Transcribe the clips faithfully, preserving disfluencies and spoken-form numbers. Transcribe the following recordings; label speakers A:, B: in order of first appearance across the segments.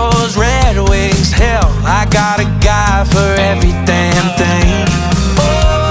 A: those Red Wings. Hell, I got a guy for every damn thing. Oh,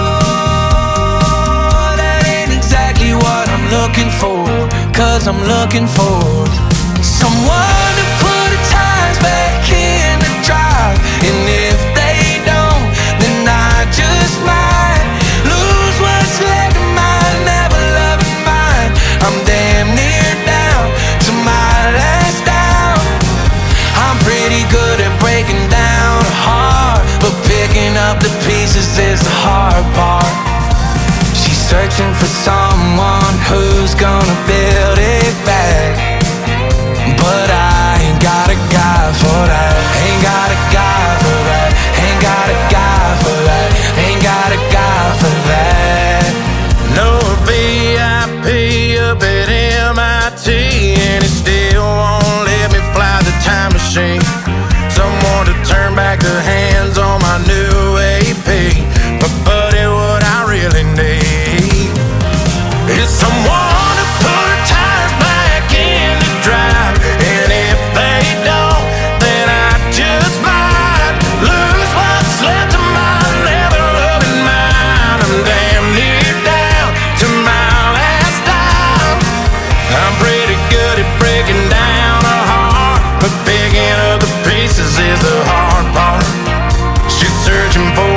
A: that ain't exactly what I'm looking for, 'cause I'm looking for someone to put the tires back in the drive. And if they don't, then I just might lose what's left of my never-loving mind. I'm damn near down to my last down. I'm pretty good at breaking down a heart, but picking up the pieces is the hard part. She's searching for someone who's gonna build it back, but I ain't got a guy for that. Ain't got a guy for that. Ain't got a guy for that. Ain't got a guy for that. No V I P up at M I T, and it still won't let me fly the time machine. Someone to turn back the hands on my new A P. But buddy, what I really need is someone to put the tires back in the drive. And if they don't, then I just might lose what's left of my never-loving mind. I'm damn near down to my last dime. I'm pretty good at breaking down a heart, but picking up the pieces is the hard part. She's searching for